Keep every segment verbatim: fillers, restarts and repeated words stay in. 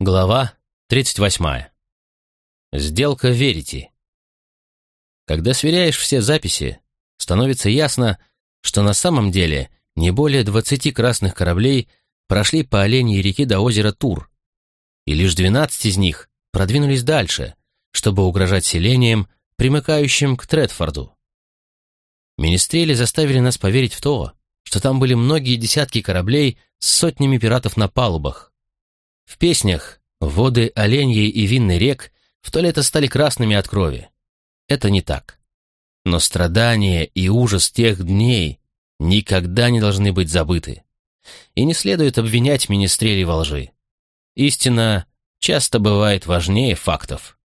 Глава тридцать восьмая. Сделка Верити. Когда сверяешь все записи, становится ясно, что на самом деле не более двадцати красных кораблей прошли по Оленьей реке до озера Тур, и лишь двенадцать из них продвинулись дальше, чтобы угрожать селениям, примыкающим к Тредфорду. Министрели заставили нас поверить в то, что там были многие десятки кораблей с сотнями пиратов на палубах. В песнях воды Оленьей и Винной рек в то лето стали красными от крови. Это не так. Но страдания и ужас тех дней никогда не должны быть забыты. И не следует обвинять министрелей во лжи. Истина часто бывает важнее фактов.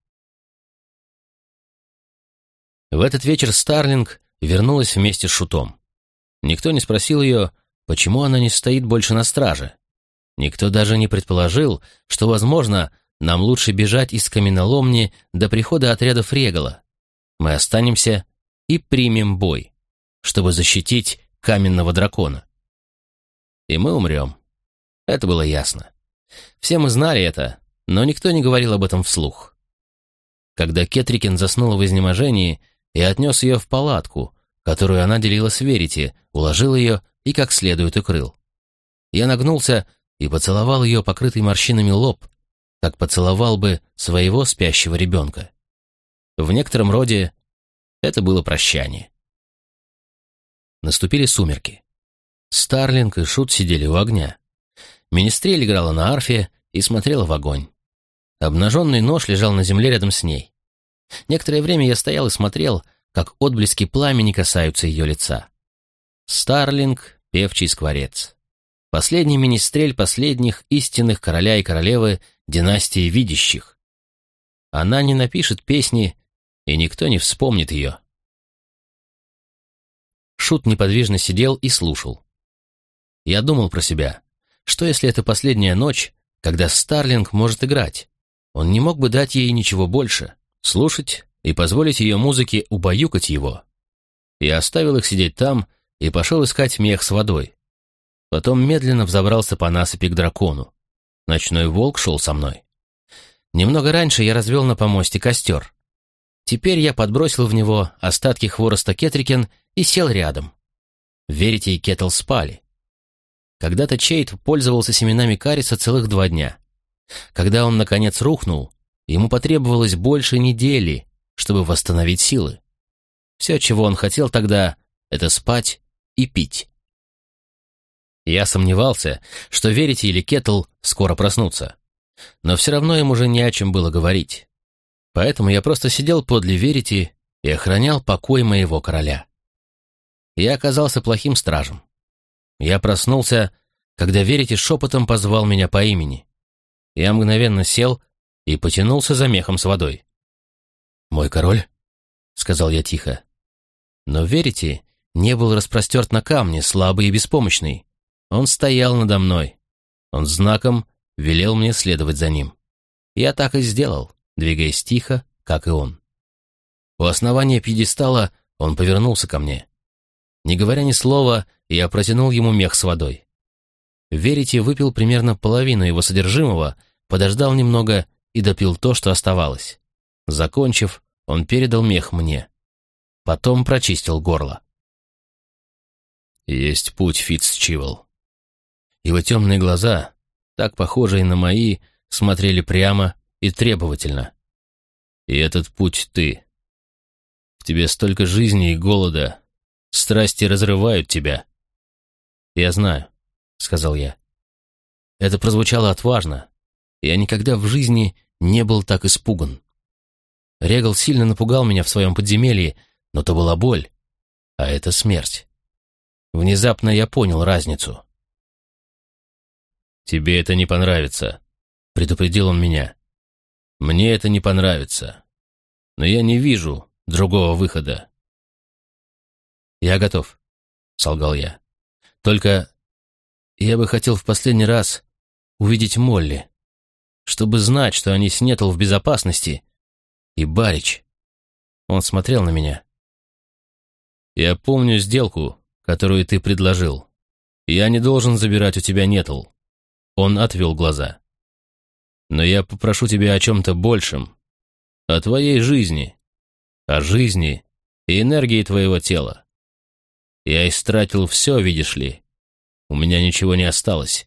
В этот вечер Старлинг вернулась вместе с Шутом. Никто не спросил ее, почему она не стоит больше на страже. Никто даже не предположил, что, возможно, нам лучше бежать из каменоломни до прихода отрядов Регала. Мы останемся и примем бой, чтобы защитить каменного дракона. И мы умрем. Это было ясно. Все мы знали это, но никто не говорил об этом вслух. Когда Кетрикин заснула в изнеможении, я отнес ее в палатку, которую она делила с Верити, уложил ее и как следует укрыл. Я нагнулся и поцеловал ее покрытый морщинами лоб, как поцеловал бы своего спящего ребенка. В некотором роде это было прощание. Наступили сумерки. Старлинг и Шут сидели у огня. Министрель играла на арфе и смотрела в огонь. Обнаженный нож лежал на земле рядом с ней. Некоторое время я стоял и смотрел, как отблески пламени касаются ее лица. Старлинг — певчий скворец. Последний министрель последних истинных короля и королевы династии видящих. Она не напишет песни, и никто не вспомнит ее. Шут неподвижно сидел и слушал. Я думал про себя, что если это последняя ночь, когда Старлинг может играть? Он не мог бы дать ей ничего больше, слушать и позволить ее музыке убаюкать его. Я оставил их сидеть там и пошел искать мех с водой. Потом медленно взобрался по насыпи к дракону. Ночной волк шел со мной. Немного раньше я развел на помосте костер. Теперь я подбросил в него остатки хвороста Кетрикен и сел рядом. Верити и Кетл спали. Когда-то Чейд пользовался семенами кариса целых два дня. Когда он, наконец, рухнул, ему потребовалось больше недели, чтобы восстановить силы. Все, чего он хотел тогда, это спать и пить. Я сомневался, что Верити или Кетл скоро проснутся. Но все равно им уже не о чем было говорить. Поэтому я просто сидел подле Верити и охранял покой моего короля. Я оказался плохим стражем. Я проснулся, когда Верити шепотом позвал меня по имени. Я мгновенно сел и потянулся за мехом с водой. «Мой король?» — сказал я тихо. Но Верити не был распростерт на камне, слабый и беспомощный. Он стоял надо мной. Он знаком велел мне следовать за ним. Я так и сделал, двигаясь тихо, как и он. У основания пьедестала он повернулся ко мне. Не говоря ни слова, я протянул ему мех с водой. Верити выпил примерно половину его содержимого, подождал немного и допил то, что оставалось. Закончив, он передал мех мне. Потом прочистил горло. «Есть путь, Фицчивел». Его темные глаза, так похожие на мои, смотрели прямо и требовательно. «И этот путь ты. В тебе столько жизни и голода. Страсти разрывают тебя». «Я знаю», — сказал я. Это прозвучало отважно. Я никогда в жизни не был так испуган. Регал сильно напугал меня в своем подземелье, но то была боль, а это смерть. Внезапно я понял разницу. «Тебе это не понравится», — предупредил он меня. «Мне это не понравится. Но я не вижу другого выхода». «Я готов», — солгал я. «Только я бы хотел в последний раз увидеть Молли, чтобы знать, что они с Нетл в безопасности, и Барич». Он смотрел на меня. «Я помню сделку, которую ты предложил. Я не должен забирать у тебя Нетл». Он отвел глаза. Но я попрошу тебя о чем-то большем. О твоей жизни. О жизни и энергии твоего тела. Я истратил все, видишь ли. У меня ничего не осталось.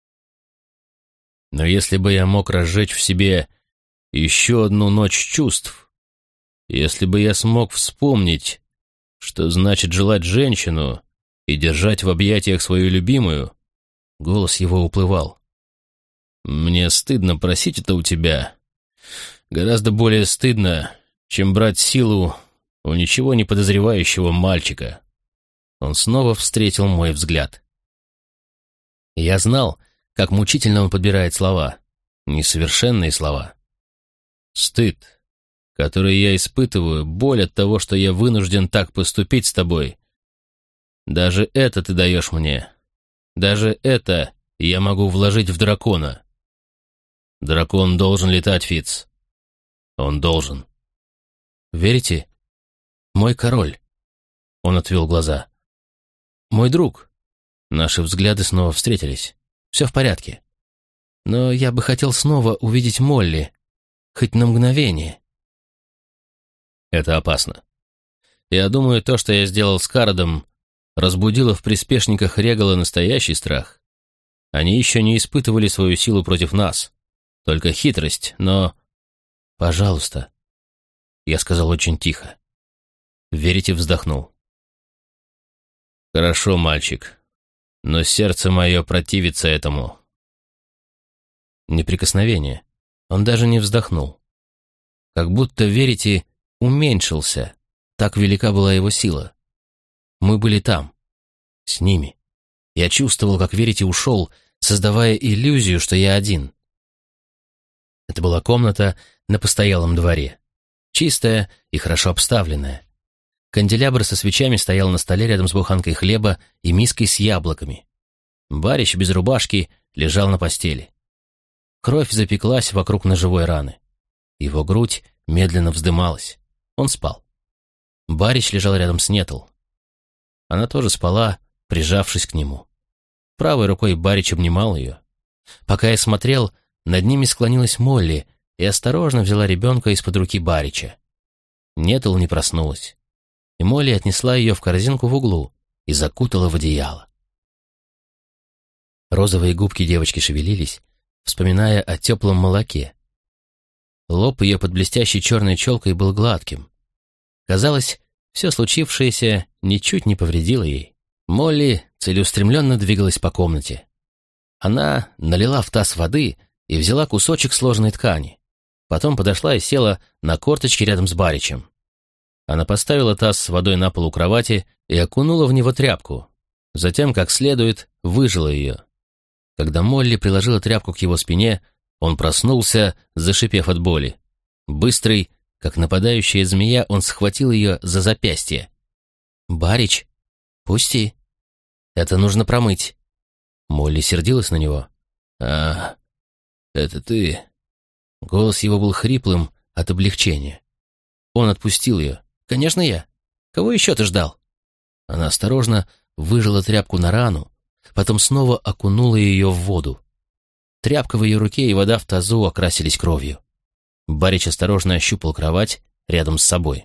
Но если бы я мог разжечь в себе еще одну ночь чувств, если бы я смог вспомнить, что значит желать женщину и держать в объятиях свою любимую, голос его уплывал. Мне стыдно просить это у тебя. Гораздо более стыдно, чем брать силу у ничего не подозревающего мальчика. Он снова встретил мой взгляд. Я знал, как мучительно он подбирает слова, несовершенные слова. Стыд, который я испытываю, боль от того, что я вынужден так поступить с тобой. Даже это ты даешь мне. Даже это я могу вложить в дракона. Дракон должен летать, Фитц. Он должен. Верите? Мой король. Он отвел глаза. Мой друг. Наши взгляды снова встретились. Все в порядке. Но я бы хотел снова увидеть Молли. Хоть на мгновение. Это опасно. Я думаю, то, что я сделал с Карадом, разбудило в приспешниках Регала настоящий страх. Они еще не испытывали свою силу против нас. Только хитрость, но... Пожалуйста. Я сказал очень тихо. Верите, вздохнул. Хорошо, мальчик. Но сердце мое противится этому. Неприкосновение. Он даже не вздохнул. Как будто, верите, уменьшился. Так велика была его сила. Мы были там. С ними. Я чувствовал, как верите ушел, создавая иллюзию, что я один. Это была комната на постоялом дворе. Чистая и хорошо обставленная. Канделябр со свечами стоял на столе рядом с буханкой хлеба и миской с яблоками. Барич без рубашки лежал на постели. Кровь запеклась вокруг ножевой раны. Его грудь медленно вздымалась. Он спал. Барич лежал рядом с Нетл. Она тоже спала, прижавшись к нему. Правой рукой Барич обнимал ее. Пока я смотрел, над ними склонилась Молли и осторожно взяла ребенка из-под руки Барича. Нетл не проснулась. И Молли отнесла ее в корзинку в углу и закутала в одеяло. Розовые губки девочки шевелились, вспоминая о теплом молоке. Лоб ее под блестящей черной челкой был гладким. Казалось, все случившееся ничуть не повредило ей. Молли целеустремленно двигалась по комнате. Она налила в таз воды и взяла кусочек сложенной ткани. Потом подошла и села на корточки рядом с Баричем. Она поставила таз с водой на пол у кровати и окунула в него тряпку. Затем, как следует, выжила ее. Когда Молли приложила тряпку к его спине, он проснулся, зашипев от боли. Быстрый, как нападающая змея, он схватил ее за запястье. «Барич, пусти. Это нужно промыть». Молли сердилась на него. «А, это ты?» Голос его был хриплым от облегчения. Он отпустил ее. «Конечно я. Кого еще ты ждал?» Она осторожно выжала тряпку на рану, потом снова окунула ее в воду. Тряпка в ее руке и вода в тазу окрасились кровью. Барич осторожно ощупал кровать рядом с собой.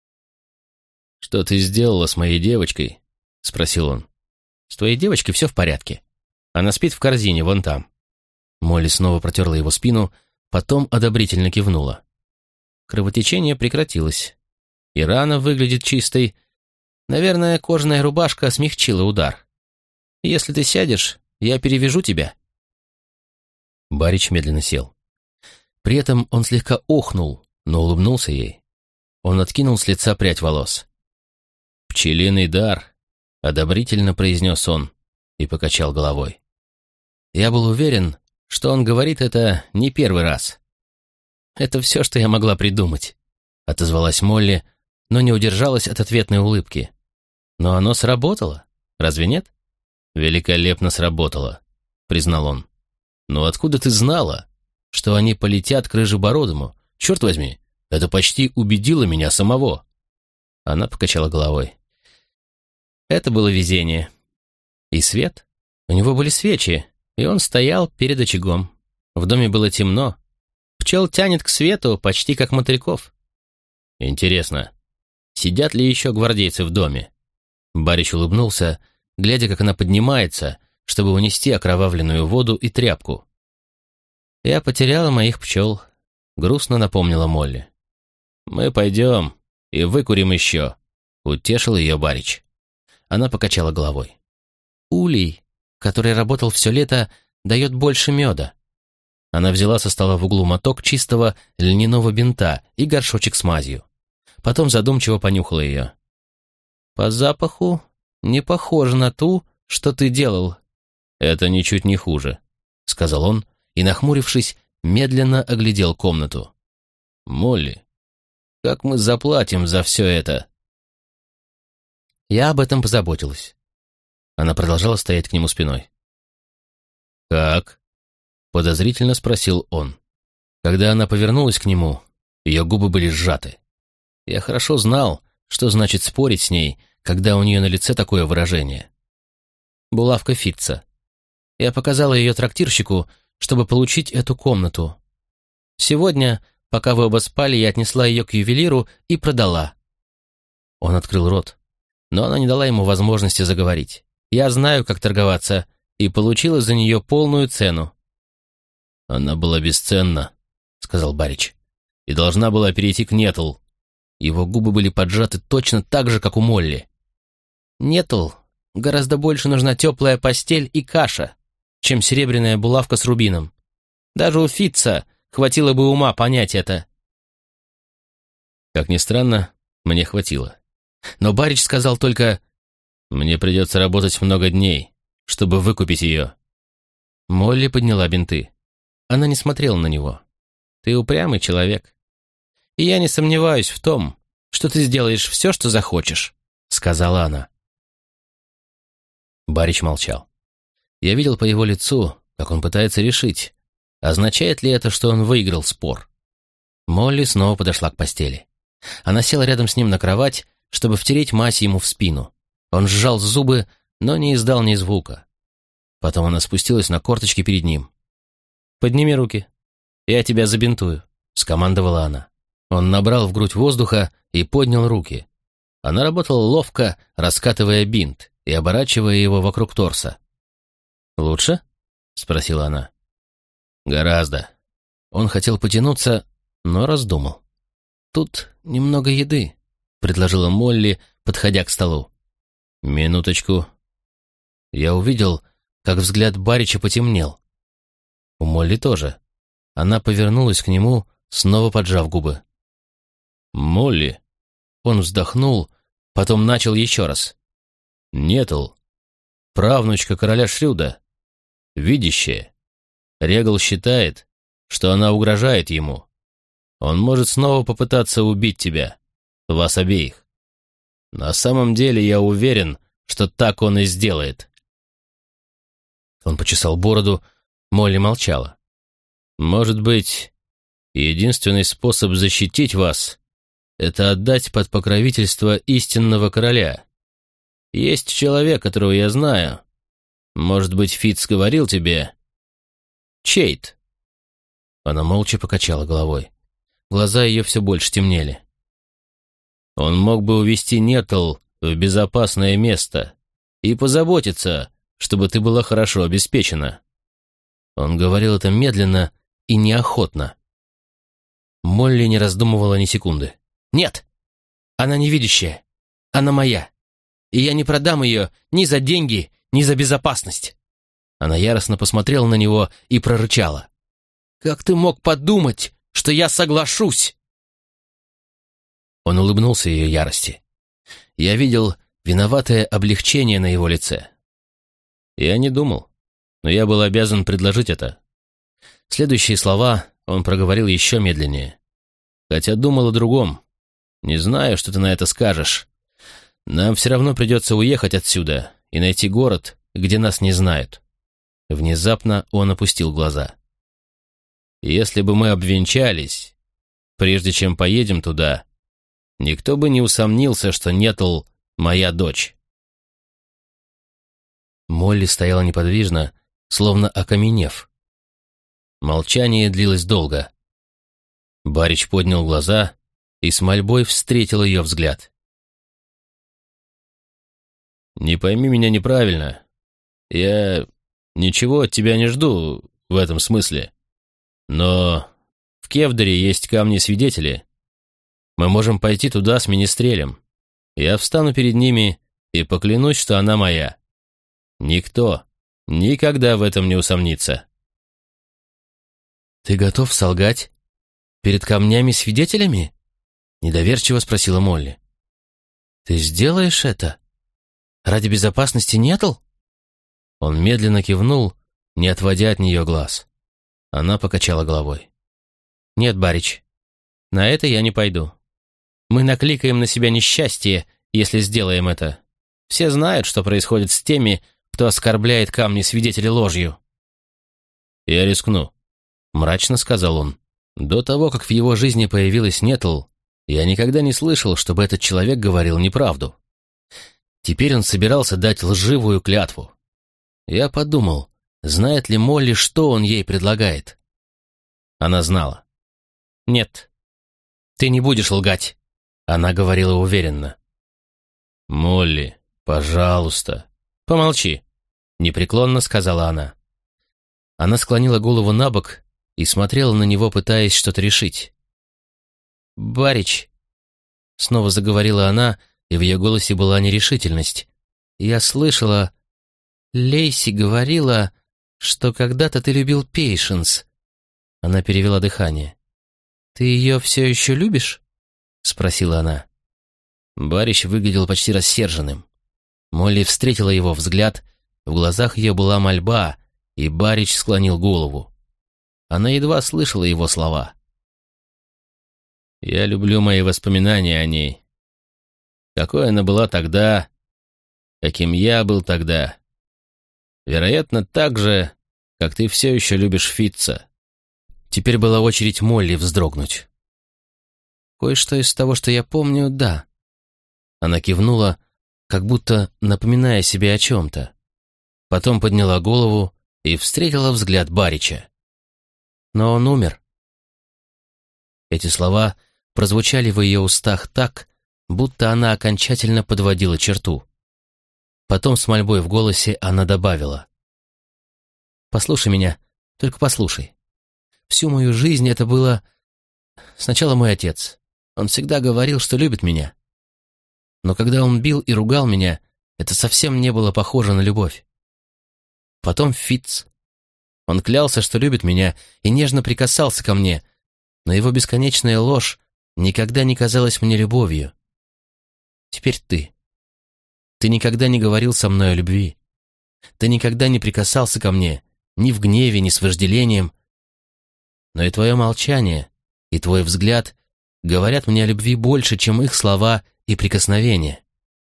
«Что ты сделала с моей девочкой?» — спросил он. «С твоей девочкой все в порядке. Она спит в корзине, вон там». Молли снова протерла его спину, потом одобрительно кивнула. Кровотечение прекратилось, и рана выглядит чистой. Наверное, кожаная рубашка смягчила удар. Если ты сядешь, я перевяжу тебя». Барич медленно сел. При этом он слегка охнул, но улыбнулся ей. Он откинул с лица прядь волос. «Пчелиный дар», — одобрительно произнес он и покачал головой. Я был уверен, что он говорит это не первый раз. «Это все, что я могла придумать», — отозвалась Молли, но не удержалась от ответной улыбки. «Но оно сработало, разве нет?» «Великолепно сработало», — признал он. «Но откуда ты знала, что они полетят к Рыжебородому? Черт возьми, это почти убедило меня самого». Она покачала головой. Это было везение. И свет. У него были свечи, и он стоял перед очагом. В доме было темно, пчел тянет к свету, почти как мотыльков. Интересно, сидят ли еще гвардейцы в доме? Барич улыбнулся, глядя, как она поднимается, чтобы унести окровавленную воду и тряпку. «Я потеряла моих пчел», — грустно напомнила Молли. «Мы пойдем и выкурим еще», — утешил ее Барич. Она покачала головой. «Улей, который работал все лето, дает больше меда». Она взяла со стола в углу моток чистого льняного бинта и горшочек с мазью. Потом задумчиво понюхала ее. «По запаху не похоже на ту, что ты делал». «Это ничуть не хуже», — сказал он, и, нахмурившись, медленно оглядел комнату. «Молли, как мы заплатим за все это?» Я об этом позаботилась. Она продолжала стоять к нему спиной. «Как?» — подозрительно спросил он. Когда она повернулась к нему, ее губы были сжаты. Я хорошо знал, что значит спорить с ней, когда у нее на лице такое выражение. Булавка Фитца. Я показала ее трактирщику, чтобы получить эту комнату. Сегодня, пока вы оба спали, я отнесла ее к ювелиру и продала. Он открыл рот, но она не дала ему возможности заговорить. Я знаю, как торговаться, и получила за нее полную цену. «Она была бесценна», — сказал Барич, — «и должна была перейти к Нетл». Его губы были поджаты точно так же, как у Молли. «Нетл, гораздо больше нужна теплая постель и каша, чем серебряная булавка с рубином. Даже у Фитца хватило бы ума понять это». Как ни странно, мне хватило. Но Барич сказал только: «Мне придется работать много дней, чтобы выкупить ее». Молли подняла бинты. Она не смотрела на него. «Ты упрямый человек. И я не сомневаюсь в том, что ты сделаешь все, что захочешь», — сказала она. Барич молчал. Я видел по его лицу, как он пытается решить, означает ли это, что он выиграл спор. Молли снова подошла к постели. Она села рядом с ним на кровать, чтобы втереть мазь ему в спину. Он сжал зубы, но не издал ни звука. Потом она спустилась на корточки перед ним. «Подними руки. Я тебя забинтую», — скомандовала она. Он набрал в грудь воздуха и поднял руки. Она работала ловко, раскатывая бинт и оборачивая его вокруг торса. «Лучше?» — спросила она. «Гораздо». Он хотел потянуться, но раздумал. «Тут немного еды», — предложила Молли, подходя к столу. «Минуточку». Я увидел, как взгляд Барича потемнел. У Молли тоже. Она повернулась к нему, снова поджав губы. «Молли!» Он вздохнул, потом начал еще раз. «Нетл, правнучка короля Шрюда, видящая. Регал считает, что она угрожает ему. Он может снова попытаться убить тебя, вас обеих. На самом деле я уверен, что так он и сделает». Он почесал бороду, Молли молчала. «Может быть, единственный способ защитить вас — это отдать под покровительство истинного короля. Есть человек, которого я знаю. Может быть, Фитц говорил тебе? Чейт». Она молча покачала головой. Глаза ее все больше темнели. «Он мог бы увести Нетл в безопасное место и позаботиться, чтобы ты была хорошо обеспечена». Он говорил это медленно и неохотно. Молли не раздумывала ни секунды. «Нет! Она невидящая. Она моя. И я не продам ее ни за деньги, ни за безопасность». Она яростно посмотрела на него и прорычала. «Как ты мог подумать, что я соглашусь?» Он улыбнулся ее ярости. Я видел виноватое облегчение на его лице. Я не думал, но я был обязан предложить это. Следующие слова он проговорил еще медленнее. Хотя думал о другом. Не знаю, что ты на это скажешь. Нам все равно придется уехать отсюда и найти город, где нас не знают. Внезапно он опустил глаза. Если бы мы обвенчались, прежде чем поедем туда, никто бы не усомнился, что Нетл — моя дочь. Молли стояла неподвижно, словно окаменев. Молчание длилось долго. Барич поднял глаза и с мольбой встретил ее взгляд. «Не пойми меня неправильно. Я ничего от тебя не жду в этом смысле. Но в Кевдаре есть камни-свидетели. Мы можем пойти туда с министрелем. Я встану перед ними и поклянусь, что она моя. Никто никогда в этом не усомнится». «Ты готов солгать перед камнями-свидетелями?» — недоверчиво спросила Молли. «Ты сделаешь это? Ради безопасности Нетл?» Он медленно кивнул, не отводя от нее глаз. Она покачала головой. «Нет, Барич, на это я не пойду. Мы накликаем на себя несчастье, если сделаем это. Все знают, что происходит с теми, кто оскорбляет камни-свидетелей ложью». «Я рискну», — мрачно сказал он. «До того, как в его жизни появилась Нетл, я никогда не слышал, чтобы этот человек говорил неправду. Теперь он собирался дать лживую клятву. Я подумал, знает ли Молли, что он ей предлагает. Она знала. «Нет, ты не будешь лгать», — она говорила уверенно. «Молли, пожалуйста». «Помолчи», — непреклонно сказала она. Она склонила голову на бок и смотрела на него, пытаясь что-то решить. «Барич», — снова заговорила она, и в ее голосе была нерешительность. «Я слышала, Лейси говорила, что когда-то ты любил Пейшенс». Она перевела дыхание. «Ты ее все еще любишь?» — спросила она. Барич выглядел почти рассерженным. Молли встретила его взгляд, в глазах ее была мольба, и Барич склонил голову. Она едва слышала его слова. «Я люблю мои воспоминания о ней. Какой она была тогда, каким я был тогда. Вероятно, так же, как ты все еще любишь Фитца». Теперь была очередь Молли вздрогнуть. «Кое-что из того, что я помню, да». Она кивнула, как будто напоминая себе о чем-то. Потом подняла голову и встретила взгляд Барича. «Но он умер». Эти слова прозвучали в ее устах так, будто она окончательно подводила черту. Потом с мольбой в голосе она добавила. «Послушай меня, только послушай. Всю мою жизнь это было... Сначала мой отец. Он всегда говорил, что любит меня. Но когда он бил и ругал меня, это совсем не было похоже на любовь. Потом Фитц. Он клялся, что любит меня, и нежно прикасался ко мне, но его бесконечная ложь никогда не казалась мне любовью. Теперь ты. Ты никогда не говорил со мной о любви. Ты никогда не прикасался ко мне, ни в гневе, ни с вожделением. Но и твое молчание, и твой взгляд говорят мне о любви больше, чем их слова и прикосновения».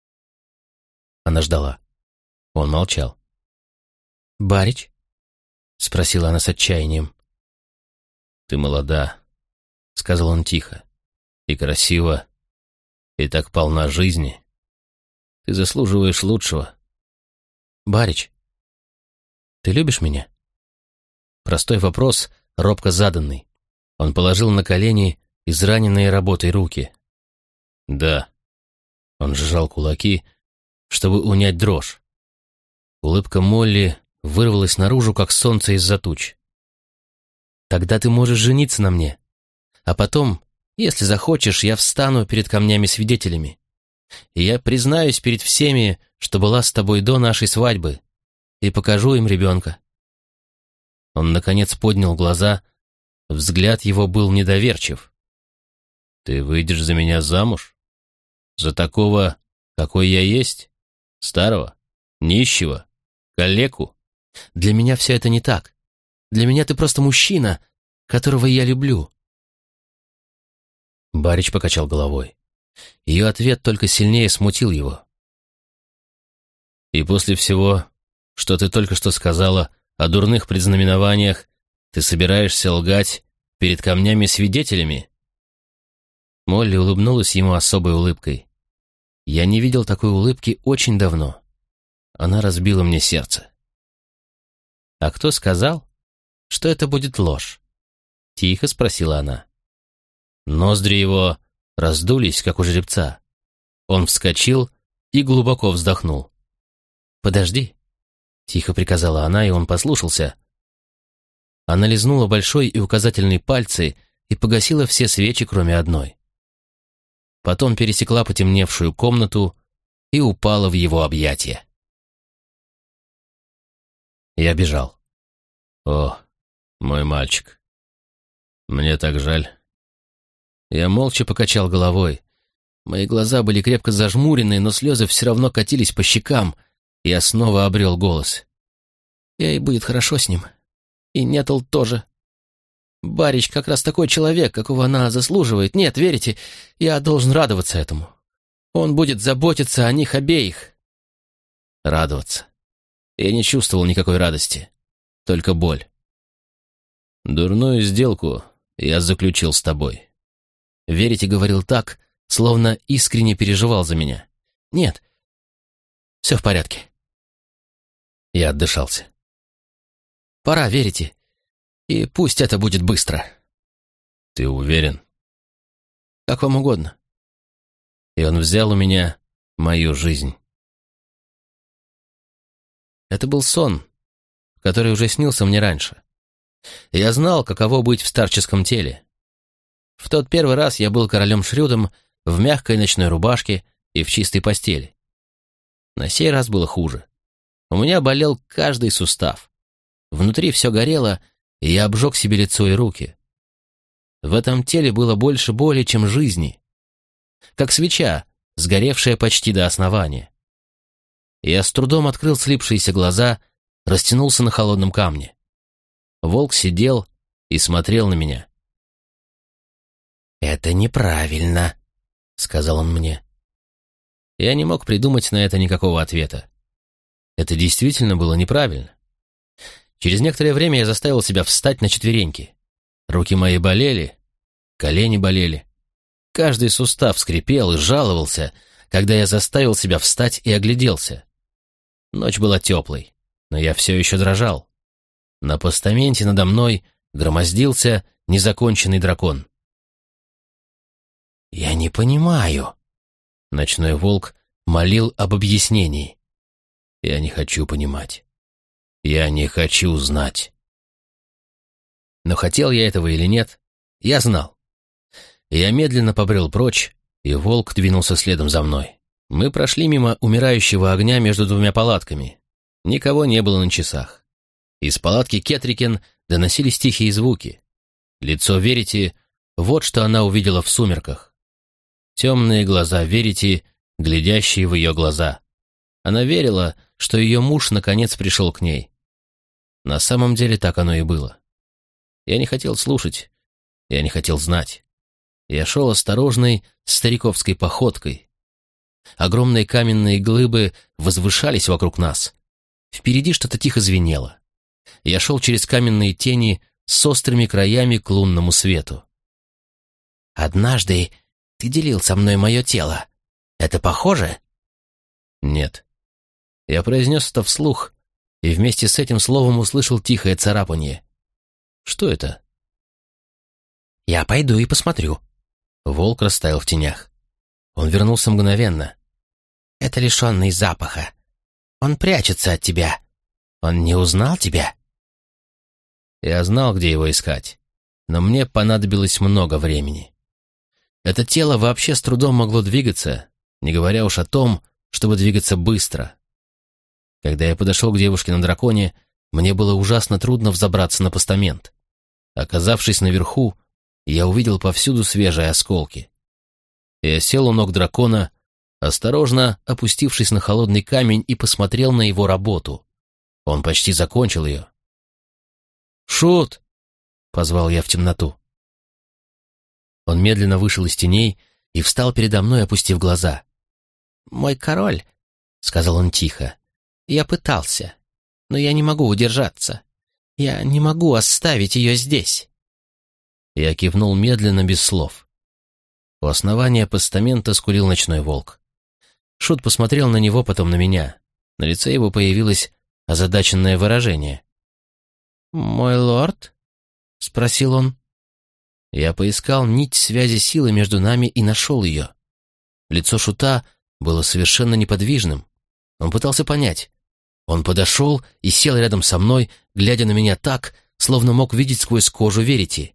Она ждала. Он молчал. «Барич?» — спросила она с отчаянием. «Ты молода», — сказал он тихо, — «и красива, и так полна жизни. Ты заслуживаешь лучшего». «Барич, ты любишь меня?» Простой вопрос, робко заданный. Он положил на колени израненные работой руки. «Да». Он сжал кулаки, чтобы унять дрожь. Улыбка Молли вырвалась наружу, как солнце из-за туч. «Тогда ты можешь жениться на мне. А потом, если захочешь, я встану перед камнями-свидетелями. И я признаюсь перед всеми, что была с тобой до нашей свадьбы, и покажу им ребенка». Он, наконец, поднял глаза. Взгляд его был недоверчив. «Ты выйдешь за меня замуж? За такого, какой я есть? Старого? Нищего? Калеку?» «Для меня все это не так. Для меня ты просто мужчина, которого я люблю». Барич покачал головой. Ее ответ только сильнее смутил его. «И после всего, что ты только что сказала о дурных предзнаменованиях, ты собираешься лгать перед камнями-свидетелями?» Молли улыбнулась ему особой улыбкой. Я не видел такой улыбки очень давно. Она разбила мне сердце. «А кто сказал, что это будет ложь?» — тихо спросила она. Ноздри его раздулись, как у жеребца. Он вскочил и глубоко вздохнул. «Подожди», — тихо приказала она, и он послушался. Она лизнула большой и указательный пальцы и погасила все свечи, кроме одной. Потом пересекла потемневшую комнату и упала в его объятия. Я бежал. «О, мой мальчик, мне так жаль». Я молча покачал головой. Мои глаза были крепко зажмурены, но слезы все равно катились по щекам. Я снова обрел голос. «Ей будет хорошо с ним. И Нетл тоже. Барич как раз такой человек, какого она заслуживает. Нет, верите, я должен радоваться этому. Он будет заботиться о них обеих». Радоваться. Я не чувствовал никакой радости, только боль. «Дурную сделку я заключил с тобой». Верите говорил так, словно искренне переживал за меня. «Нет, все в порядке». Я отдышался. «Пора, Верите, и пусть это будет быстро». «Ты уверен?» «Как вам угодно». И он взял у меня мою жизнь. Это был сон, который уже снился мне раньше. Я знал, каково быть в старческом теле. В тот первый раз я был королем Шрюдом в мягкой ночной рубашке и в чистой постели. На сей раз было хуже. У меня болел каждый сустав. Внутри все горело, и я обжег себе лицо и руки. В этом теле было больше боли, чем жизни. Как свеча, сгоревшая почти до основания. Я с трудом открыл слипшиеся глаза, растянулся на холодном камне. Волк сидел и смотрел на меня. «Это неправильно», — сказал он мне. Я не мог придумать на это никакого ответа. Это действительно было неправильно. Через некоторое время я заставил себя встать на четвереньки. Руки мои болели, колени болели. Каждый сустав скрипел и жаловался, когда я заставил себя встать и огляделся. Ночь была теплой, но я все еще дрожал. На постаменте надо мной громоздился незаконченный дракон. «Я не понимаю». Ночной волк молил об объяснении. «Я не хочу понимать. Я не хочу знать». Но хотел я этого или нет, я знал. Я медленно побрел прочь, и волк двинулся следом за мной. Мы прошли мимо умирающего огня между двумя палатками. Никого не было на часах. Из палатки Кетрикен доносились тихие звуки. Лицо Верити — вот что она увидела в сумерках. Темные глаза Верити, глядящие в ее глаза. Она верила, что ее муж наконец пришел к ней. На самом деле так оно и было. Я не хотел слушать, я не хотел знать. Я шел осторожной стариковской походкой. Огромные каменные глыбы возвышались вокруг нас. Впереди что-то тихо звенело. Я шел через каменные тени с острыми краями к лунному свету. «Однажды ты делил со мной мое тело. Это похоже?» «Нет». Я произнес это вслух, и вместе с этим словом услышал тихое царапанье. «Что это?» «Я пойду и посмотрю». Волк растаял в тенях. Он вернулся мгновенно. «Это лишенный запаха. Он прячется от тебя. Он не узнал тебя?» Я знал, где его искать, но мне понадобилось много времени. Это тело вообще с трудом могло двигаться, не говоря уж о том, чтобы двигаться быстро. Когда я подошел к девушке на драконе, мне было ужасно трудно взобраться на постамент. Оказавшись наверху, я увидел повсюду свежие осколки. Я сел у ног дракона, осторожно опустившись на холодный камень, и посмотрел на его работу. Он почти закончил ее. «Шут!» — позвал я в темноту. Он медленно вышел из теней и встал передо мной, опустив глаза. «Мой король», — сказал он тихо, — «я пытался, но я не могу удержаться. Я не могу оставить ее здесь». Я кивнул медленно, без слов. У основания постамента скулил ночной волк. Шут посмотрел на него, потом на меня. На лице его появилось озадаченное выражение. «Мой лорд?» — спросил он. Я поискал нить связи силы между нами и нашел ее. Лицо Шута было совершенно неподвижным. Он пытался понять. Он подошел и сел рядом со мной, глядя на меня так, словно мог видеть сквозь кожу Верити.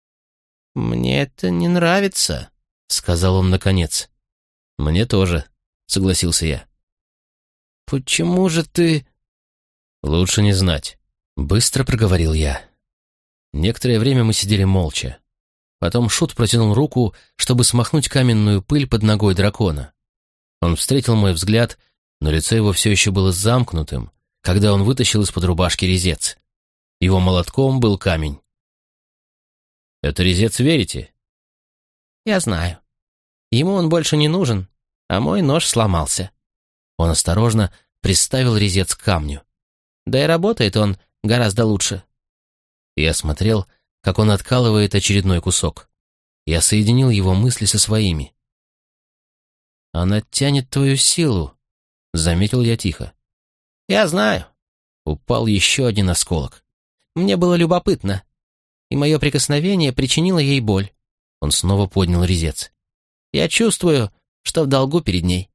«Мне это не нравится», — сказал он наконец. «Мне тоже», — согласился я. «Почему же ты...» «Лучше не знать», — быстро проговорил я. Некоторое время мы сидели молча. Потом Шут протянул руку, чтобы смахнуть каменную пыль под ногой дракона. Он встретил мой взгляд, но лицо его все еще было замкнутым, когда он вытащил из-под рубашки резец. Его молотком был камень. «Это резец Верити?» «Я знаю. Ему он больше не нужен, а мой нож сломался». Он осторожно приставил резец к камню. Да и работает он гораздо лучше. Я смотрел, как он откалывает очередной кусок. Я соединил его мысли со своими. «Она тянет твою силу», — заметил я тихо. «Я знаю». Упал еще один осколок. «Мне было любопытно, и мое прикосновение причинило ей боль». Он снова поднял резец. «Я чувствую, что в долгу перед ней».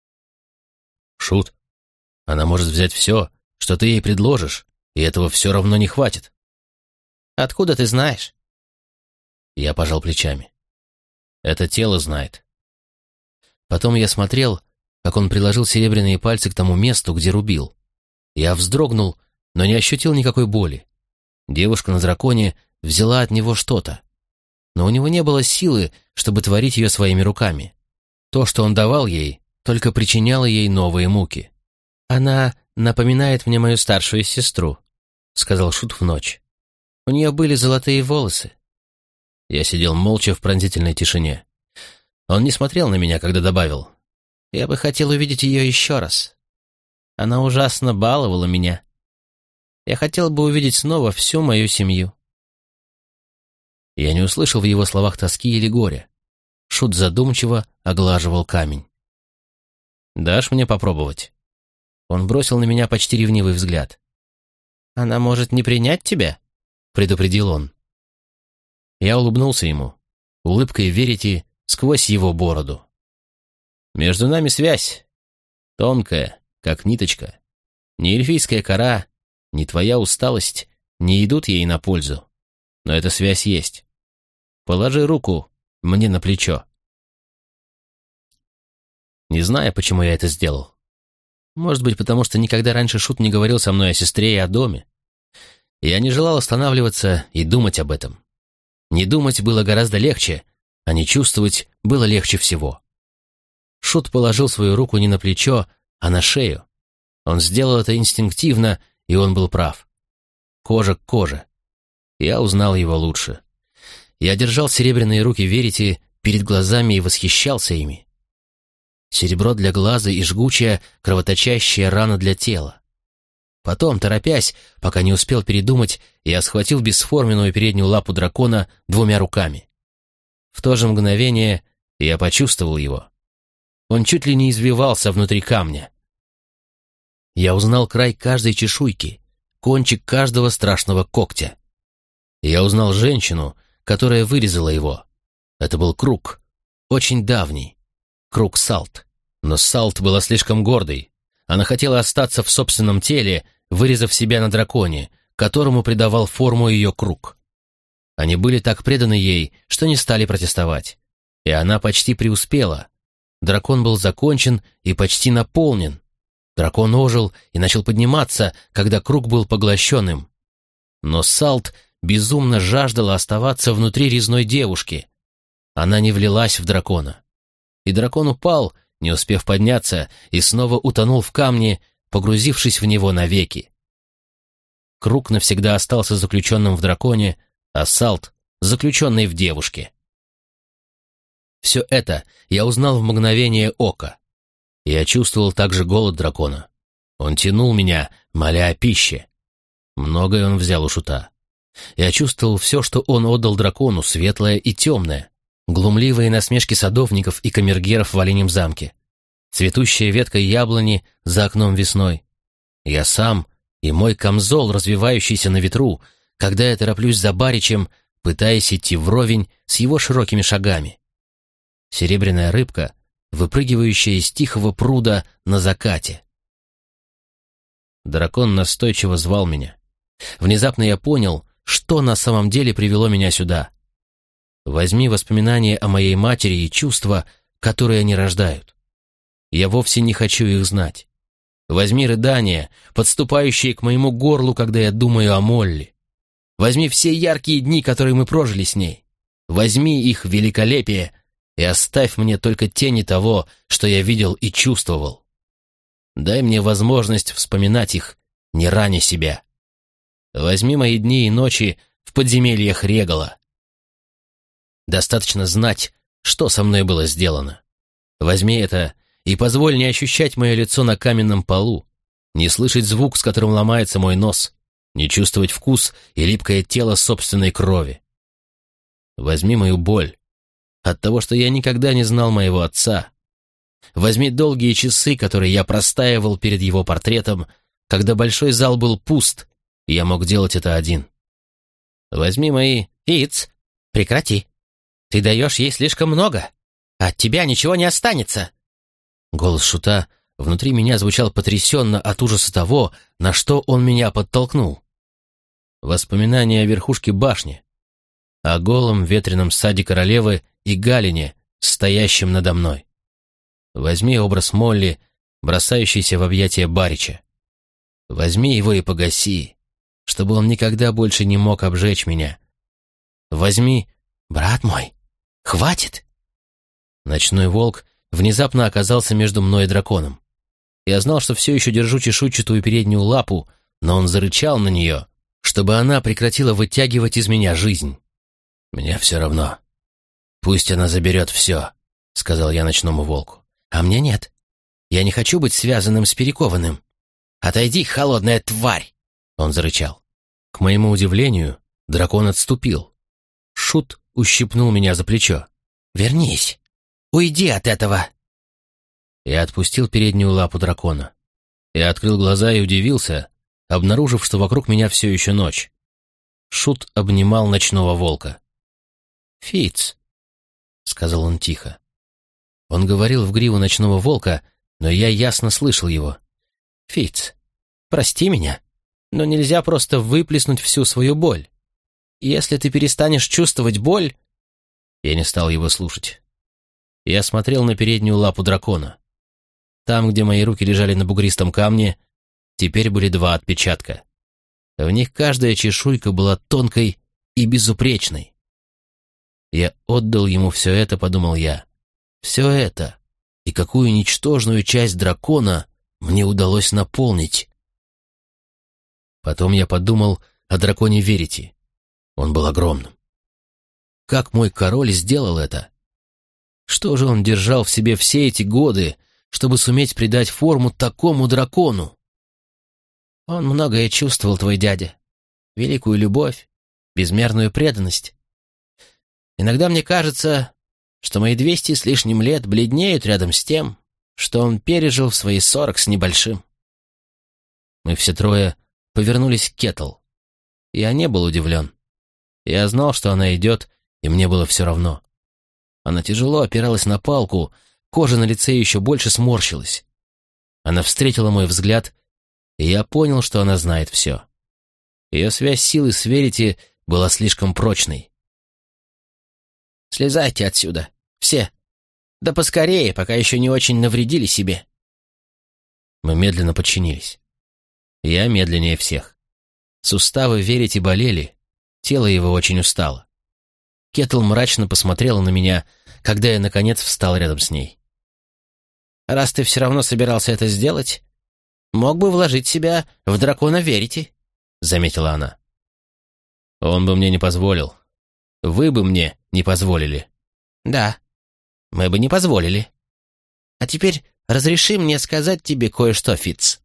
«Шут, она может взять все, что ты ей предложишь, и этого все равно не хватит». «Откуда ты знаешь?» Я пожал плечами. «Это тело знает». Потом я смотрел, как он приложил серебряные пальцы к тому месту, где рубил. Я вздрогнул, но не ощутил никакой боли. Девушка на драконе взяла от него что-то, но у него не было силы, чтобы творить ее своими руками. То, что он давал ей, только причиняло ей новые муки. «Она напоминает мне мою старшую сестру», — сказал Шут в ночь. «У нее были золотые волосы». Я сидел молча в пронзительной тишине. Он не смотрел на меня, когда добавил: «Я бы хотел увидеть ее еще раз. Она ужасно баловала меня. Я хотел бы увидеть снова всю мою семью». Я не услышал в его словах тоски или горя. Шут задумчиво оглаживал камень. «Дашь мне попробовать?» Он бросил на меня почти ревнивый взгляд. «Она может не принять тебя?» — предупредил он. Я улыбнулся ему, улыбкой Верити сквозь его бороду. «Между нами связь, тонкая, как ниточка. Ни эльфийская кора, ни твоя усталость не идут ей на пользу. Но эта связь есть. Положи руку мне на плечо». Не знаю, почему я это сделал. Может быть, потому что никогда раньше Шут не говорил со мной о сестре и о доме. Я не желал останавливаться и думать об этом. Не думать было гораздо легче, а не чувствовать было легче всего. Шут положил свою руку не на плечо, а на шею. Он сделал это инстинктивно, и он был прав. Кожа к коже. Я узнал его лучше. Я держал серебряные руки Верити перед глазами и восхищался ими. Серебро для глаза и жгучая, кровоточащая рана для тела. Потом, торопясь, пока не успел передумать, я схватил бесформенную переднюю лапу дракона двумя руками. В то же мгновение я почувствовал его. Он чуть ли не извивался внутри камня. Я узнал край каждой чешуйки, кончик каждого страшного когтя. Я узнал женщину, которая вырезала его. Это был круг, очень давний, круг Салт. Но Салт была слишком гордой. Она хотела остаться в собственном теле, вырезав себя на драконе, которому придавал форму ее круг. Они были так преданы ей, что не стали протестовать. И она почти преуспела. Дракон был закончен и почти наполнен. Дракон ожил и начал подниматься, когда круг был поглощен им. Но Салт безумно жаждала оставаться внутри резной девушки. Она не влилась в дракона. И дракон упал, не успев подняться, и снова утонул в камне, погрузившись в него навеки. Круг навсегда остался заключенным в драконе, а Салт — заключенный в девушке. Все это я узнал в мгновение ока. Я чувствовал также голод дракона. Он тянул меня, моля о пище. Многое он взял у Шута. Я чувствовал все, что он отдал дракону, светлое и темное. Глумливые насмешки садовников и камергеров в Оленьем замке. Цветущая ветка яблони за окном весной. Я сам и мой камзол, развивающийся на ветру, когда я тороплюсь за баричем, пытаясь идти вровень с его широкими шагами. Серебряная рыбка, выпрыгивающая из тихого пруда на закате. Дракон настойчиво звал меня. Внезапно я понял, что на самом деле привело меня сюда. Возьми воспоминания о моей матери и чувства, которые они рождают. Я вовсе не хочу их знать. Возьми рыдания, подступающие к моему горлу, когда я думаю о Молли. Возьми все яркие дни, которые мы прожили с ней. Возьми их великолепие и оставь мне только тени того, что я видел и чувствовал. Дай мне возможность вспоминать их, не раня себя. Возьми мои дни и ночи в подземельях Регала. Достаточно знать, что со мной было сделано. Возьми это и позволь не ощущать мое лицо на каменном полу, не слышать звук, с которым ломается мой нос, не чувствовать вкус и липкое тело собственной крови. Возьми мою боль от того, что я никогда не знал моего отца. Возьми долгие часы, которые я простаивал перед его портретом, когда большой зал был пуст, и я мог делать это один. Возьми мои... Иц, прекрати. Ты даешь ей слишком много. От тебя ничего не останется. Голос Шута внутри меня звучал потрясенно от ужаса того, на что он меня подтолкнул. Воспоминания о верхушке башни, о голом ветреном саде королевы и Галине, стоящем надо мной. Возьми образ Молли, бросающийся в объятия Барича. Возьми его и погаси, чтобы он никогда больше не мог обжечь меня. Возьми... Брат мой, хватит! Ночной волк внезапно оказался между мной и драконом. Я знал, что все еще держу чешуйчатую переднюю лапу, но он зарычал на нее, чтобы она прекратила вытягивать из меня жизнь. «Мне все равно. Пусть она заберет все», — сказал я ночному волку. «А мне нет. Я не хочу быть связанным с перекованным. Отойди, холодная тварь!» Он зарычал. К моему удивлению, дракон отступил. Шут ущипнул меня за плечо. «Вернись! Уйди от этого!» Я отпустил переднюю лапу дракона. Я открыл глаза и удивился, обнаружив, что вокруг меня все еще ночь. Шут обнимал ночного волка. «Фиц», — сказал он тихо. Он говорил в гриву ночного волка, но я ясно слышал его. «Фиц, прости меня, но нельзя просто выплеснуть всю свою боль. Если ты перестанешь чувствовать боль...» Я не стал его слушать. Я смотрел на переднюю лапу дракона. Там, где мои руки лежали на бугристом камне, теперь были два отпечатка. В них каждая чешуйка была тонкой и безупречной. Я отдал ему все это, подумал я. Все это, и какую ничтожную часть дракона мне удалось наполнить. Потом я подумал о драконе Верити. Он был огромным. Как мой король сделал это? Что же он держал в себе все эти годы, чтобы суметь придать форму такому дракону? Он многое чувствовал, твой дядя. Великую любовь, безмерную преданность. Иногда мне кажется, что мои двести с лишним лет бледнеют рядом с тем, что он пережил в свои сорок с небольшим. Мы все трое повернулись к Кетл. Я не был удивлен. Я знал, что она идет, и мне было все равно. Она тяжело опиралась на палку, кожа на лице еще больше сморщилась. Она встретила мой взгляд, и я понял, что она знает все. Ее связь силы с Верити была слишком прочной. «Слезайте отсюда, все. Да поскорее, пока еще не очень навредили себе». Мы медленно подчинились. Я медленнее всех. Суставы Верити болели, тело его очень устало. Кетл мрачно посмотрела на меня, когда я, наконец, встал рядом с ней. «Раз ты все равно собирался это сделать, мог бы вложить себя в дракона Верити», — заметила она. «Он бы мне не позволил. Вы бы мне не позволили». «Да, мы бы не позволили. А теперь разреши мне сказать тебе кое-что, Фитц.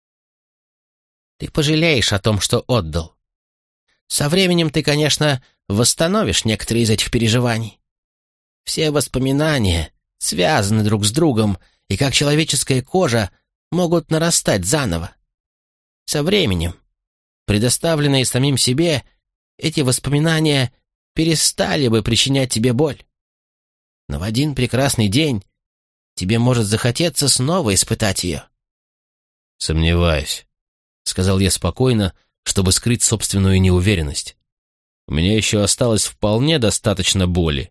Ты пожалеешь о том, что отдал. Со временем ты, конечно, восстановишь некоторые из этих переживаний. Все воспоминания связаны друг с другом, и как человеческая кожа могут нарастать заново. Со временем, предоставленные самим себе, эти воспоминания перестали бы причинять тебе боль. Но в один прекрасный день тебе может захотеться снова испытать ее». «Сомневаюсь», — сказал я спокойно, чтобы скрыть собственную неуверенность. «У меня еще осталось вполне достаточно боли».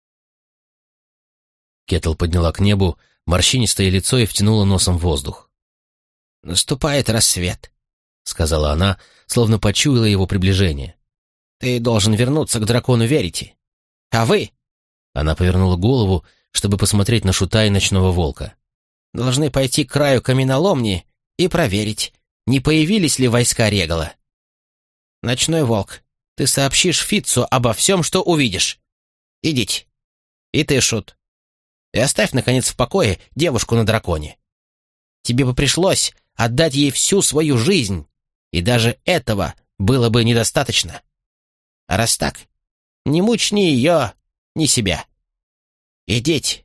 Кетл подняла к небу морщинистое лицо и втянула носом воздух. «Наступает рассвет», — сказала она, словно почуяла его приближение. «Ты должен вернуться к дракону Верити. А вы...» Она повернула голову, чтобы посмотреть на Шута и Ночного Волка. «Должны пойти к краю каменоломни и проверить, не появились ли войска Регала. Ночной Волк, ты сообщишь Фитцу обо всем, что увидишь. Идите. И ты, Шут. И оставь, наконец, в покое девушку на драконе. Тебе бы пришлось отдать ей всю свою жизнь, и даже этого было бы недостаточно. А раз так, не мучь ни ее, ни себя. Идите».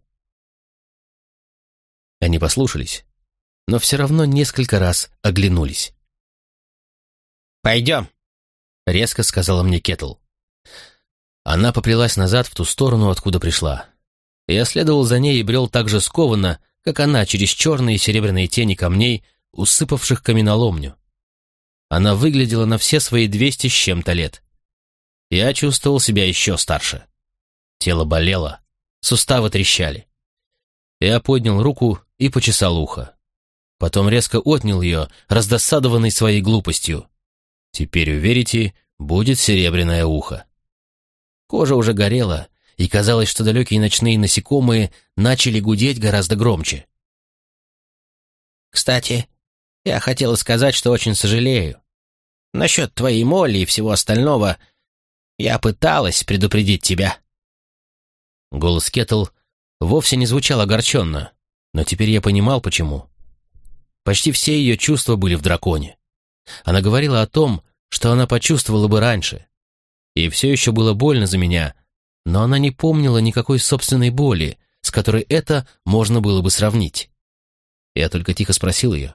Они послушались, но все равно несколько раз оглянулись. «Пойдем», — резко сказала мне Кетл. Она поплелась назад в ту сторону, откуда пришла. Я следовал за ней и брел так же скованно, как она, через черные и серебряные тени камней, усыпавших каменоломню. Она выглядела на все свои двести с чем-то лет. Я чувствовал себя еще старше. Тело болело, суставы трещали. Я поднял руку и почесал ухо. Потом резко отнял ее, раздосадованный своей глупостью. Теперь, уверите, будет серебряное ухо. Кожа уже горела, и казалось, что далекие ночные насекомые начали гудеть гораздо громче. «Кстати, я хотела сказать, что очень сожалею. Насчет твоей Молли и всего остального я пыталась предупредить тебя». Голос Кетл вовсе не звучал огорченно, но теперь я понимал, почему. Почти все ее чувства были в драконе. Она говорила о том, что она почувствовала бы раньше. Ей все еще было больно за меня, но она не помнила никакой собственной боли, с которой это можно было бы сравнить. Я только тихо спросил ее.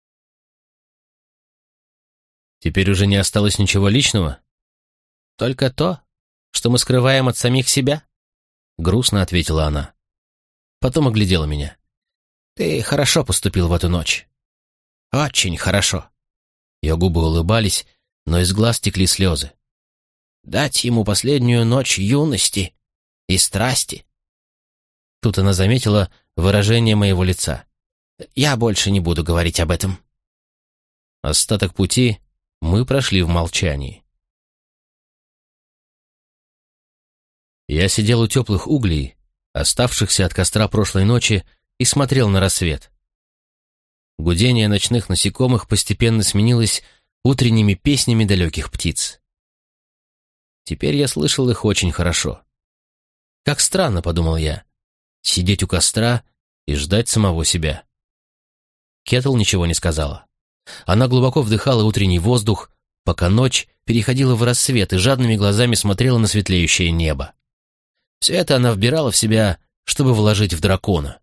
«Теперь уже не осталось ничего личного?» «Только то, что мы скрываем от самих себя», — грустно ответила она. Потом оглядела меня. «Ты хорошо поступил в эту ночь. Очень хорошо». Ее губы улыбались, но из глаз текли слезы. «Дать ему последнюю ночь юности и страсти». Тут она заметила выражение моего лица. «Я больше не буду говорить об этом». Остаток пути мы прошли в молчании. Я сидел у теплых углей, оставшихся от костра прошлой ночи, и смотрел на рассвет. Гудение ночных насекомых постепенно сменилось утренними песнями далеких птиц. Теперь я слышал их очень хорошо. Как странно, подумал я, сидеть у костра и ждать самого себя. Кетл ничего не сказала. Она глубоко вдыхала утренний воздух, пока ночь переходила в рассвет и жадными глазами смотрела на светлеющее небо. Все это она вбирала в себя, чтобы вложить в дракона.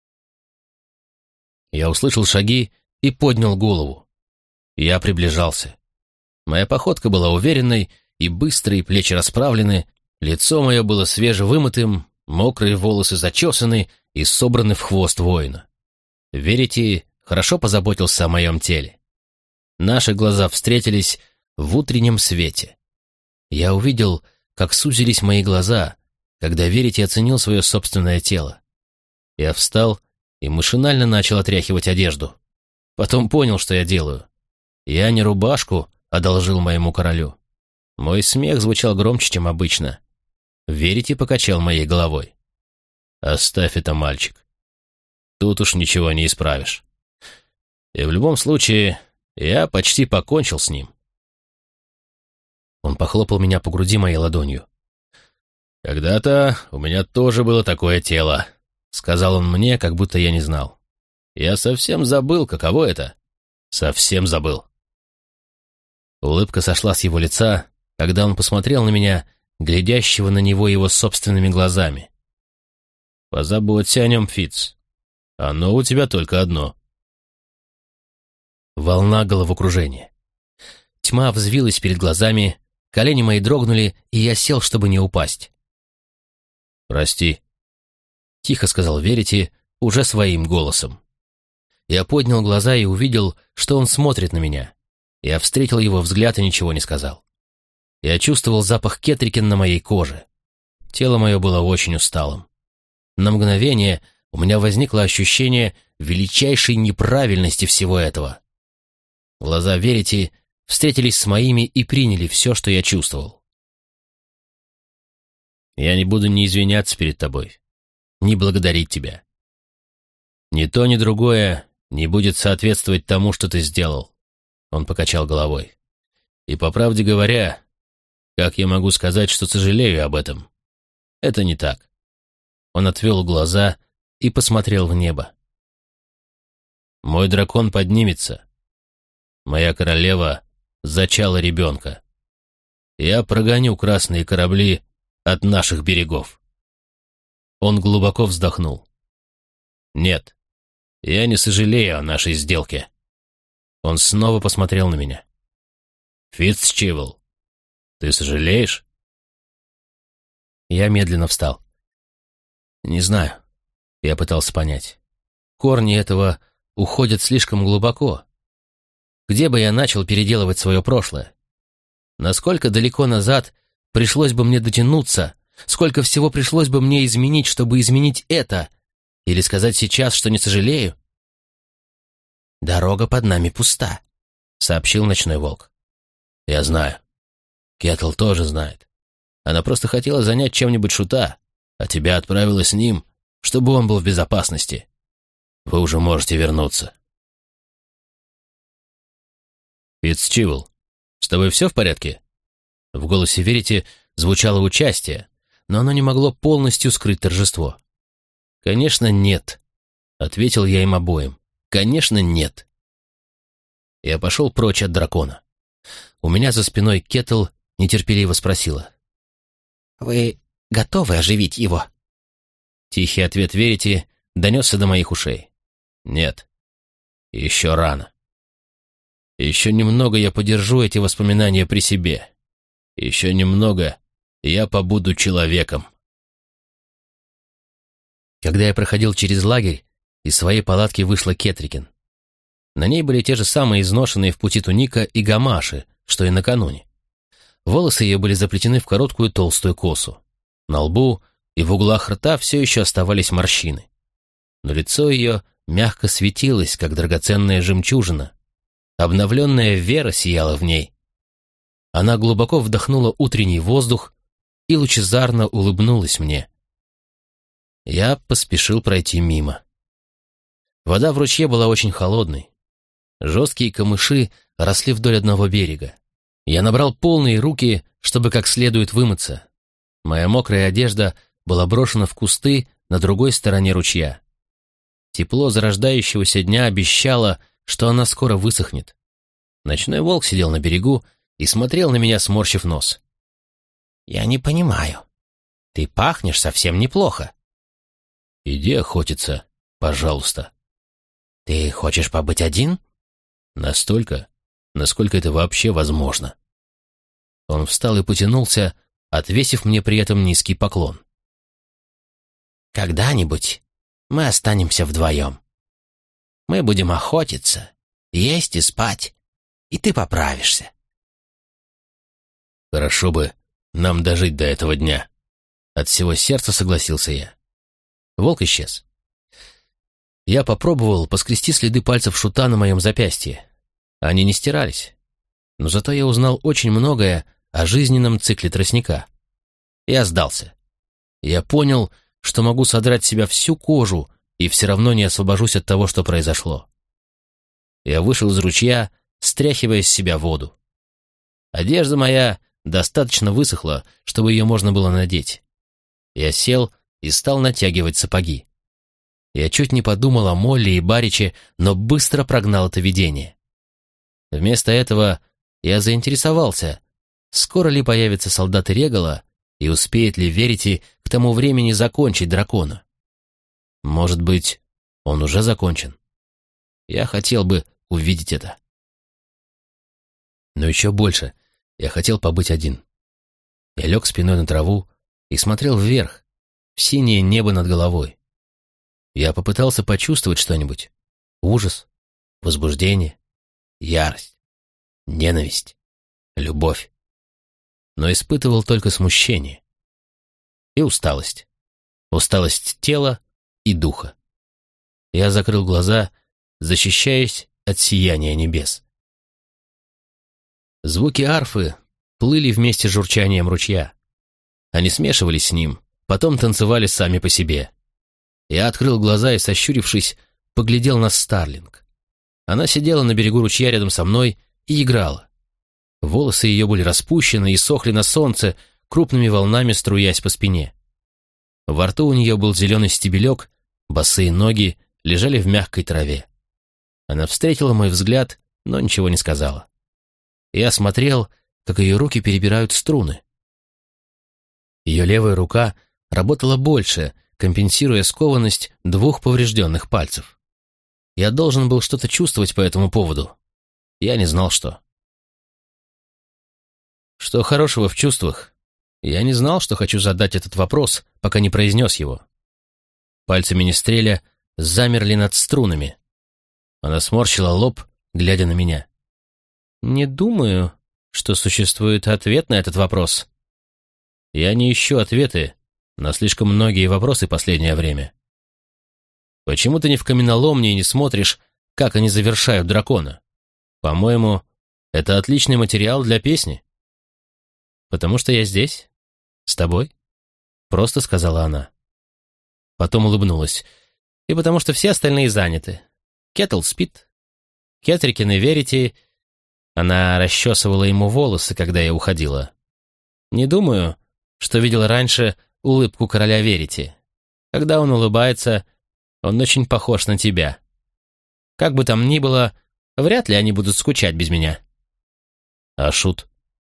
Я услышал шаги и поднял голову. Я приближался. Моя походка была уверенной и быстрой, плечи расправлены, лицо мое было свежевымытым, мокрые волосы зачесаны и собраны в хвост воина. Верите, хорошо позаботился о моем теле. Наши глаза встретились в утреннем свете. Я увидел, как сузились мои глаза, когда Верите оценил свое собственное тело. Я встал и машинально начал отряхивать одежду. Потом понял, что я делаю. Я не рубашку одолжил моему королю. Мой смех звучал громче, чем обычно. Верите покачал моей головой. «Оставь это, мальчик. Тут уж ничего не исправишь. И в любом случае, я почти покончил с ним». Он похлопал меня по груди моей ладонью. «Когда-то у меня тоже было такое тело», — сказал он мне, как будто я не знал. «Я совсем забыл, каково это. Совсем забыл». Улыбка сошла с его лица, когда он посмотрел на меня, глядящего на него его собственными глазами. «Позаботься о нем, Фитц. Оно у тебя только одно». Волна головокружения. Тьма взвилась перед глазами, Колени мои дрогнули, и я сел, чтобы не упасть. «Прости», — тихо сказал Верити уже своим голосом. Я поднял глаза и увидел, что он смотрит на меня. Я встретил его взгляд и ничего не сказал. Я чувствовал запах кетрикен на моей коже. Тело мое было очень усталым. На мгновение у меня возникло ощущение величайшей неправильности всего этого. Глаза Верити встретились с моими и приняли все, что я чувствовал. «Я не буду ни извиняться перед тобой, ни благодарить тебя. Ни то, ни другое не будет соответствовать тому, что ты сделал», — он покачал головой. «И по правде говоря, как я могу сказать, что сожалею об этом? Это не так». Он отвел глаза и посмотрел в небо. «Мой дракон поднимется. Моя королева зачала ребенка. Я прогоню красные корабли от наших берегов». Он глубоко вздохнул. «Нет, я не сожалею о нашей сделке». Он снова посмотрел на меня. «Фицчивл, ты сожалеешь?» Я медленно встал. «Не знаю», — я пытался понять. Корни этого уходят слишком глубоко. Где бы я начал переделывать свое прошлое? Насколько далеко назад пришлось бы мне дотянуться? Сколько всего пришлось бы мне изменить, чтобы изменить это? Или сказать сейчас, что не сожалею? «Дорога под нами пуста», — сообщил ночной волк. «Я знаю. Кетл тоже знает. Она просто хотела занять чем-нибудь шута, а тебя отправила с ним, чтобы он был в безопасности. Вы уже можете вернуться». «Фицчивл, с тобой все в порядке?» В голосе Верити звучало участие, но оно не могло полностью скрыть торжество. «Конечно, нет», — ответил я им обоим. «Конечно, нет». Я пошел прочь от дракона. У меня за спиной Кетл нетерпеливо спросила. «Вы готовы оживить его?» Тихий ответ Верити донесся до моих ушей. «Нет, еще рано. Еще немного я подержу эти воспоминания при себе. Еще немного я побуду человеком». Когда я проходил через лагерь, из своей палатки вышла Кетрикен. На ней были те же самые изношенные в пути туника и гамаши, что и накануне. Волосы ее были заплетены в короткую толстую косу. На лбу и в углах рта все еще оставались морщины. Но лицо ее мягко светилось, как драгоценная жемчужина. Обновленная вера сияла в ней. Она глубоко вдохнула утренний воздух и лучезарно улыбнулась мне. Я поспешил пройти мимо. Вода в ручье была очень холодной. Жесткие камыши росли вдоль одного берега. Я набрал полные руки, чтобы как следует вымыться. Моя мокрая одежда была брошена в кусты на другой стороне ручья. Тепло зарождающегося дня обещало, что она скоро высохнет. Ночной волк сидел на берегу и смотрел на меня, сморщив нос. «Я не понимаю. Ты пахнешь совсем неплохо». «Иди охотиться, пожалуйста». «Ты хочешь побыть один?» «Настолько, насколько это вообще возможно». Он встал и потянулся, отвесив мне при этом низкий поклон. «Когда-нибудь мы останемся вдвоем. Мы будем охотиться, есть и спать, и ты поправишься». «Хорошо бы нам дожить до этого дня». От всего сердца согласился я. Волк исчез. Я попробовал поскрести следы пальцев шута на моем запястье. Они не стирались. Но зато я узнал очень многое о жизненном цикле тростника. Я сдался. Я понял, что могу содрать с себя всю кожу и все равно не освобожусь от того, что произошло. Я вышел из ручья, стряхивая с себя воду. Одежда моя достаточно высохла, чтобы ее можно было надеть. Я сел и стал натягивать сапоги. Я чуть не подумал о Молли и Бариче, но быстро прогнал это видение. Вместо этого я заинтересовался, скоро ли появятся солдаты Регала и успеет ли Верити к тому времени закончить дракона. Может быть, он уже закончен. Я хотел бы увидеть это. Но еще больше Я хотел побыть один. Я лег спиной на траву и смотрел вверх, в синее небо над головой. Я попытался почувствовать что-нибудь. Ужас, возбуждение, ярость, ненависть, любовь. Но испытывал только смущение и усталость. Усталость тела и духа. Я закрыл глаза, защищаясь от сияния небес. Звуки арфы плыли вместе с журчанием ручья. Они смешивались с ним, потом танцевали сами по себе. Я открыл глаза и, сощурившись, поглядел на Старлинг. Она сидела на берегу ручья рядом со мной и играла. Волосы ее были распущены и сохли на солнце, крупными волнами струясь по спине. Во рту у нее был зеленый стебелек, босые ноги лежали в мягкой траве. Она встретила мой взгляд, но ничего не сказала. Я смотрел, как ее руки перебирают струны. Ее левая рука работала больше, компенсируя скованность двух поврежденных пальцев. Я должен был что-то чувствовать по этому поводу. Я не знал, что. Что хорошего в чувствах? Я не знал, что хочу задать этот вопрос, пока не произнес его. Пальцы министреля замерли над струнами. Она сморщила лоб, глядя на меня. «Не думаю, что существует ответ на этот вопрос. Я не ищу ответы на слишком многие вопросы последнее время. Почему ты не в каменоломне и не смотришь, как они завершают дракона? По-моему, это отличный материал для песни». «Потому что я здесь, с тобой», — просто сказала она. Потом улыбнулась. «И потому что все остальные заняты. Кеттл спит. Кетрикин и Верити...» Она расчесывала ему волосы, когда я уходила. «Не думаю, что видела раньше улыбку короля Верити. Когда он улыбается, он очень похож на тебя. Как бы там ни было, вряд ли они будут скучать без меня». «А Шут?»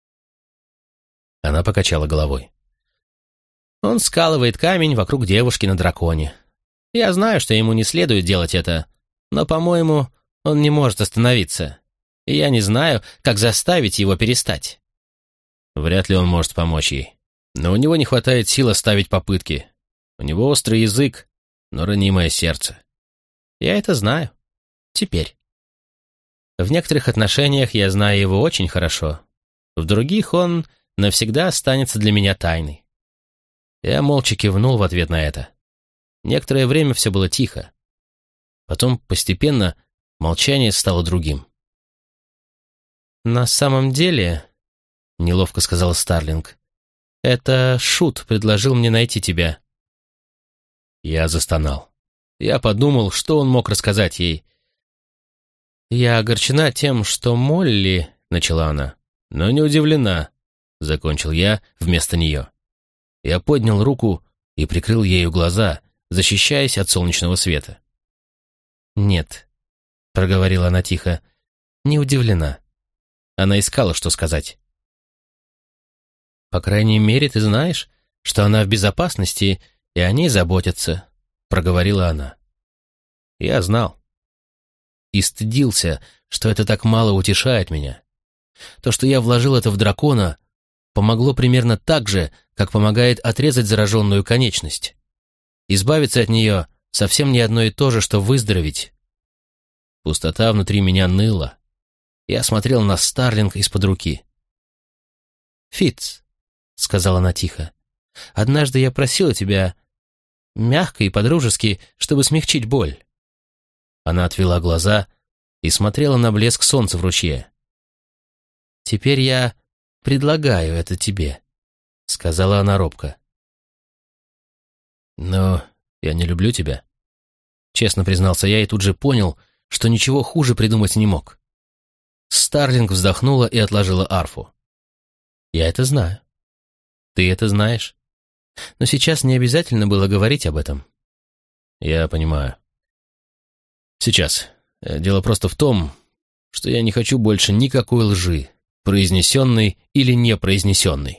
Она покачала головой. «Он скалывает камень вокруг девушки на драконе. Я знаю, что ему не следует делать это, но, по-моему, он не может остановиться. И я не знаю, как заставить его перестать». Вряд ли он может помочь ей. Но у него не хватает сил оставить попытки. У него острый язык, но ранимое сердце. Я это знаю. Теперь. В некоторых отношениях я знаю его очень хорошо. В других он навсегда останется для меня тайной. Я молча кивнул в ответ на это. Некоторое время все было тихо. Потом постепенно молчание стало другим. «На самом деле, — неловко сказала Старлинг, — это Шут предложил мне найти тебя». Я застонал. Я подумал, что он мог рассказать ей. «Я огорчена тем, что Молли, — начала она, — но не удивлена, — закончил я вместо нее. Я поднял руку и прикрыл ею глаза, защищаясь от солнечного света. «Нет», — проговорила она тихо, — «не удивлена». Она искала, что сказать. «По крайней мере, ты знаешь, что она в безопасности, и о ней заботятся», — проговорила она. Я знал. И стыдился, что это так мало утешает меня. То, что я вложил это в дракона, помогло примерно так же, как помогает отрезать зараженную конечность. Избавиться от нее совсем не одно и то же, что выздороветь. Пустота внутри меня ныла. Я смотрел на Старлинг из-под руки. «Фитц», — сказала она тихо, — «однажды я просила тебя мягко и по-дружески, чтобы смягчить боль». Она отвела глаза и смотрела на блеск солнца в ручье. «Теперь я предлагаю это тебе», — сказала она робко. «Но я не люблю тебя», — честно признался я и тут же понял, что ничего хуже придумать не мог. Старлинг вздохнула и отложила арфу. «Я это знаю. Ты это знаешь. Но сейчас не обязательно было говорить об этом». «Я понимаю. Сейчас. Дело просто в том, что я не хочу больше никакой лжи, произнесенной или непроизнесенной».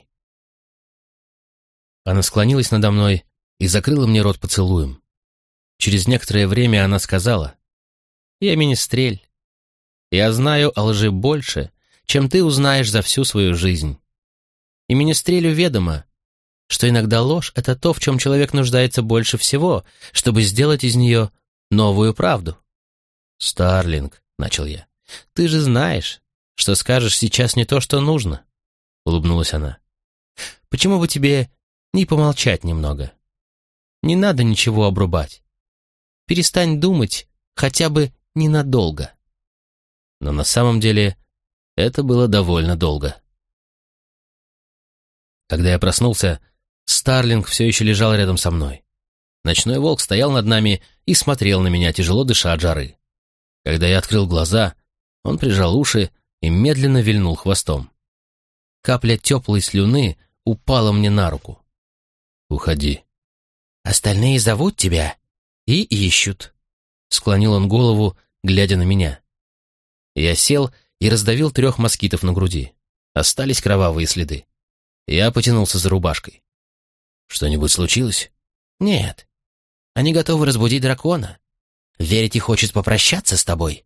Она склонилась надо мной и закрыла мне рот поцелуем. Через некоторое время она сказала: «Я министрель. Я знаю о лжи больше, чем ты узнаешь за всю свою жизнь. И Министрелю ведомо, что иногда ложь — это то, в чем человек нуждается больше всего, чтобы сделать из нее новую правду. «Старлинг», — начал я, — «ты же знаешь, что скажешь сейчас не то, что нужно», — улыбнулась она. «Почему бы тебе не помолчать немного? Не надо ничего обрубать. Перестань думать хотя бы ненадолго». Но на самом деле это было довольно долго. Когда я проснулся, Старлинг все еще лежал рядом со мной. Ночной волк стоял над нами и смотрел на меня, тяжело дыша от жары. Когда я открыл глаза, он прижал уши и медленно вильнул хвостом. Капля теплой слюны упала мне на руку. «Уходи». «Остальные зовут тебя и ищут», — склонил он голову, глядя на меня. Я сел и раздавил трех москитов на груди. Остались кровавые следы. Я потянулся за рубашкой. «Что-нибудь случилось?» «Нет. Они готовы разбудить дракона. Верите, хочет попрощаться с тобой».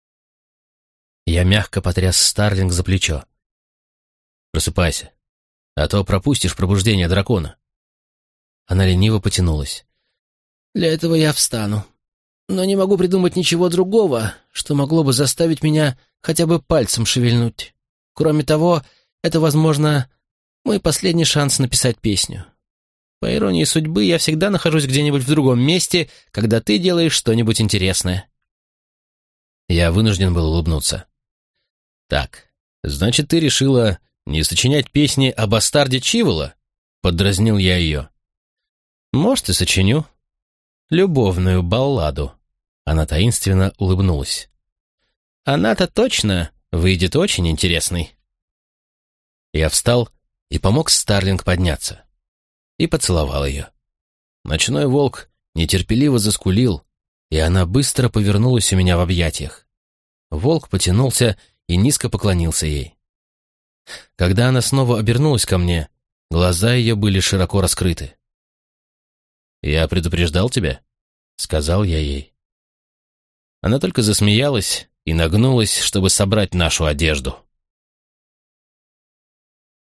Я мягко потряс Старлинг за плечо. «Просыпайся, а то пропустишь пробуждение дракона». Она лениво потянулась. «Для этого я встану. Но не могу придумать ничего другого, что могло бы заставить меня хотя бы пальцем шевельнуть. Кроме того, это, возможно, мой последний шанс написать песню. По иронии судьбы, я всегда нахожусь где-нибудь в другом месте, когда ты делаешь что-нибудь интересное». Я вынужден был улыбнуться. «Так, значит, ты решила не сочинять песни о бастарде Чивола?» — поддразнил я ее. «Может, и сочиню. Любовную балладу». Она таинственно улыбнулась. «Она-то точно выйдет очень интересной». Я встал и помог Старлинг подняться. И поцеловал ее. Ночной волк нетерпеливо заскулил, и она быстро повернулась у меня в объятиях. Волк потянулся и низко поклонился ей. Когда она снова обернулась ко мне, глаза ее были широко раскрыты. «Я предупреждал тебя», — сказал я ей. Она только засмеялась и нагнулась, чтобы собрать нашу одежду.